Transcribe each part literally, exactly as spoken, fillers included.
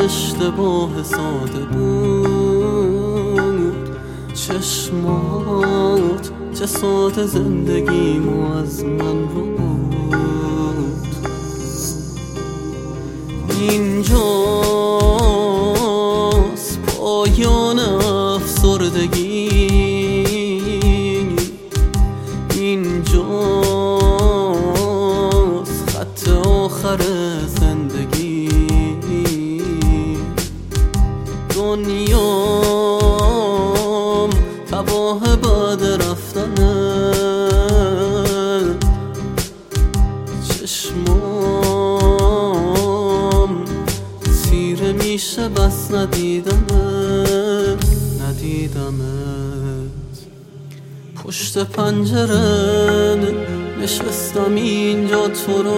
اشتباه ساده بود، چشمات چه ساده زندگیمو از من بود. اینجاست پایان افسردگی، اینجاست خط آخر زندگی. دنیام تباه بعد رفتنه، چشمام تیره میشه بس ندیدمت، ندیدمت. پشت پنجره نشستم اینجا تو رو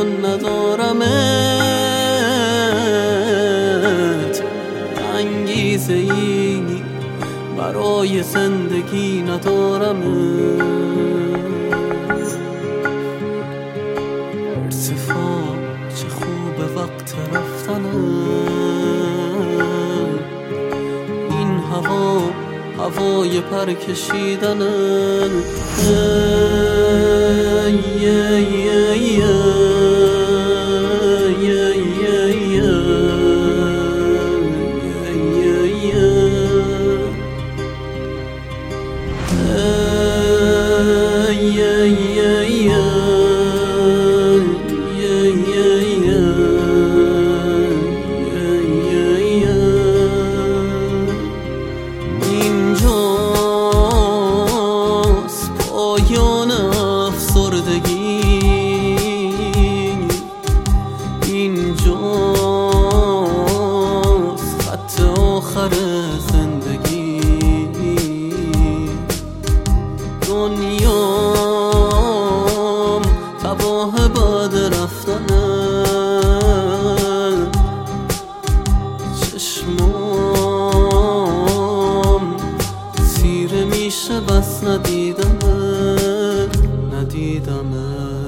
ندارمت، انگیزه ای برای زندگی ندارمت. ارتفاع چه خوب وقت رفتنه، این هوا هوای پر کشیدنه. اینجاست پایان افسردگی، اینجاست خط آخر زندگی. دنیام تباه بعد رفتنه، چشمام تیره میشه بس ندیدمت، ندیدمت.